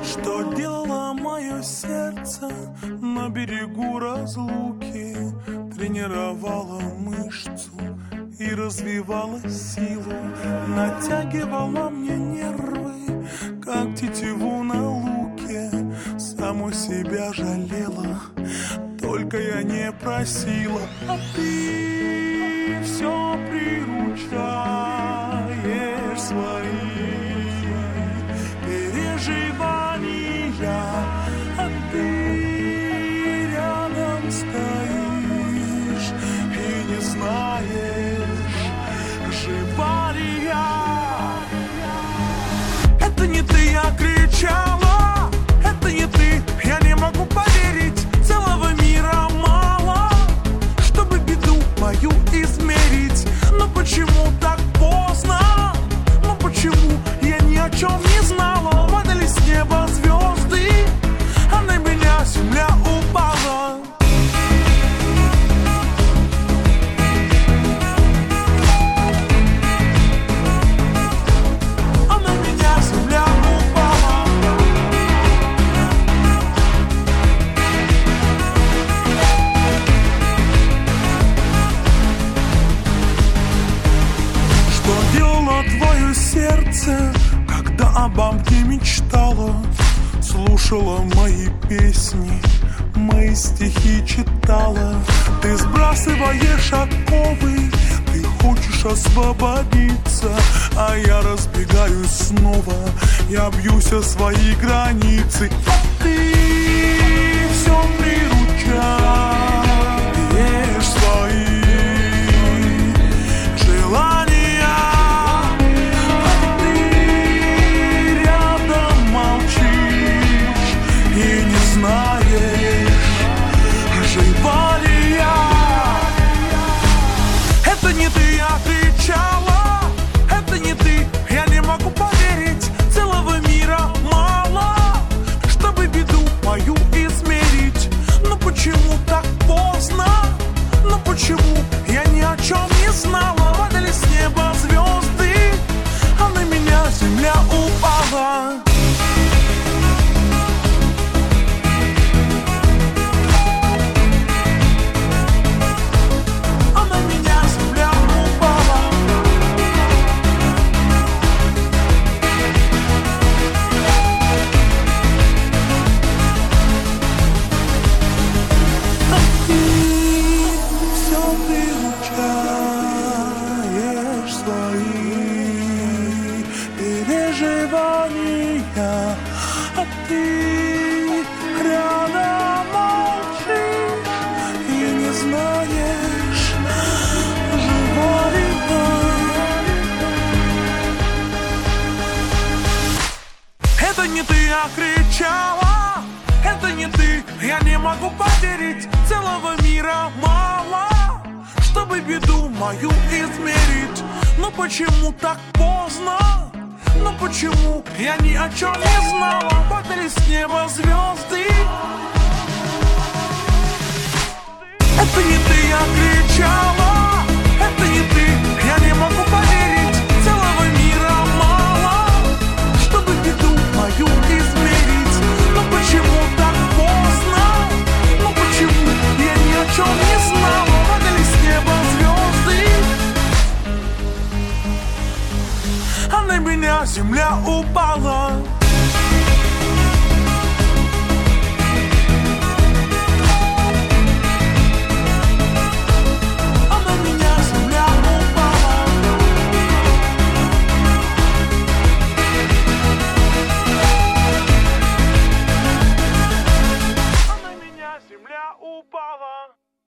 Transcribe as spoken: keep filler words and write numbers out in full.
Что делало мое сердце на берегу разлуки? Тренировала мышцу и развивала силу, натягивала мне нервы, как тетиву на луке. Саму себя жалела, только я не просила. А ты все приручаешь свои переживания, а ты рядом стоишь и не знаешь, жива ли я. Это не ты, я кричала, это не ты, я не могу поверить. Целого мира мало, чтобы беду мою измерить. Но почему так поздно? Но почему я ни о чем не знала? Падали с неба звезды, а на меня земля упала. А на меня земля упала. Что делало твое сердце, когда обо мне мечтала? Слушала мои песни, мои стихи читала. Ты сбрасываешь оковы, ты хочешь освободиться, а я разбегаюсь снова, я бьюсь о свои границы. А ты все приручаешь свои желания, а ты рядом молчишь и не знаешь, жива ли я. Это не ты, я кричала, это не ты, я не могу поверить. Целого мира мало, чтобы беду мою измерить. Но почему так поздно? Но почему я ни о чем не знала? Падали с неба звезды, а на меня земля упала. А на меня земля упала. А ты все приручаешь свои переживания, а ты рядом молчишь и не знаешь, жива ли я. Это не ты, я кричала, это не ты, я не могу поверить. Целого мира мало, чтобы беду мою измерить. Но почему так поздно? Но почему я ни о чем не знала? Падали с неба звезды. Это не ты, я кричала, это не ты, я не могу поверить. Целого мира мало, чтобы беду мою измерить. Но почему так поздно? Но почему я ни о чем не знала? Падали с неба звезды, а на меня земля упала.